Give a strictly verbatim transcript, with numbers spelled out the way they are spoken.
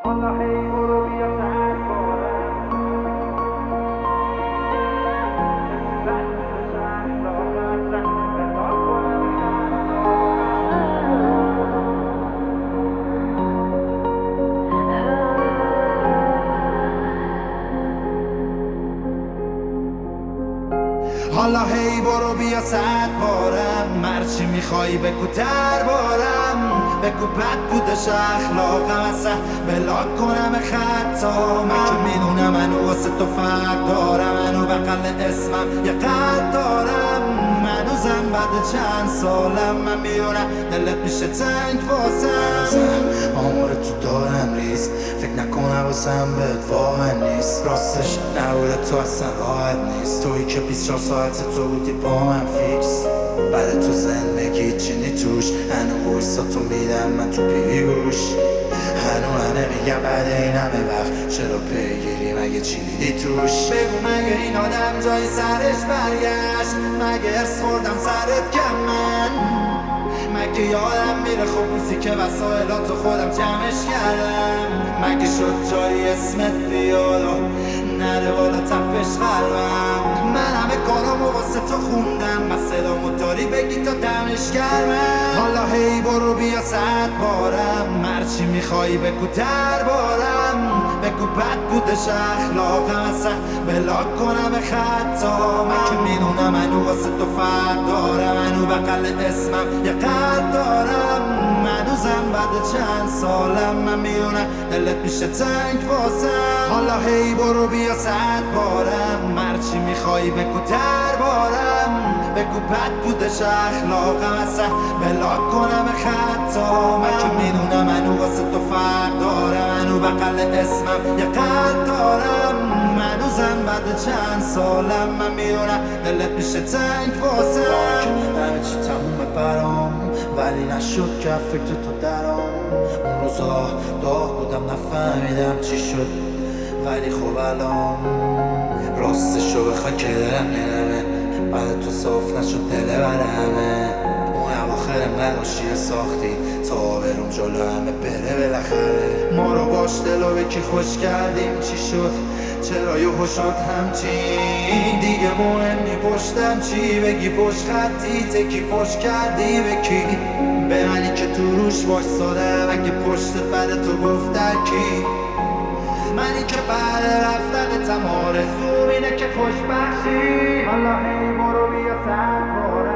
حالا هی برو بیا سر بارم بس شهر لاغر زن بلا کنم حالا هی برو بیا صد بارم مرچی میخوایی بگو در بارم بگو بد بودش اخلاقم اصلا بلاک کنم خطا من که میدونم منو واسه تو فرق دارم منو بقل اسمم یه قد دارم منوزم بعد چند سالم من میدونم دلت میشه تنگ واسم آمور تو دارم ریز فکر نکنم واسم بهت واقع نیست راستش نبوده تو اصلا راحت نیست تویی که بیست و چهار ساعت تو بودی با من فیکس بعد تو زندگی چینی توش هنو ویسا تو میدم من تو پیوش هنو هنه میگم بعد این همه وقت چرا پیگیری مگه چی دیدی توش بگو مگه این آدم جای سرش برگشت مگه ارس خوردم سرت کم من مگه یادم میره خب روزی که وسایلاتو خودم جمعش کردم مگه شد جایی اسمت بیاد و نره بالا تپش قلبم من همه کارامو واسه تو خوندم مسئلامو داری بگی تا دمش کردم حالا هی برو بیا صد بارم مرچی میخوایی بگو در بارم بگو بد بودش اخلاقم اصلا بلاک کنم خطا من که میدونم منو واسه تو فرق دارم منو بقل اسمم یه قد دارم منوزم بعد چند سالم من میدونم دلت میشه تنگ واسم حالا هی برو بیا صد بارم مرچی میخوایی بگو در بارم بگو بد بودش اخلاقم اصلا بلاک کنم خطا من که میدونم منو واسه تو فرق دارم منو بقل اسمم یه قد دارم منوزم بعد چند سالم من میدونم دلت میشه تنگ واسم همه چی تمومه برام ولی نشد که فکر تو درام اون روزا داغ بودم نفهمیدم چی شد ولی خب الان راستشو بخوای که دلم نرمه بعد تو صاف نشد دل برمه اون اواخر مداشیه ساختی تا برم جلو همه بره بالاخره ما رو باش دلو به کی خوش کردیم چی شد چرا یهو شد همچین دیگه مهم نی پشتم چی بگی پشت خطی تکی پشت کردی به کی به منی که تو روش وایسادم اگه پشتت بعد تو گفته کی منی که بعد رفتن تمام آرزوم اینه که خوشبخشی حالا هی برو بیا سر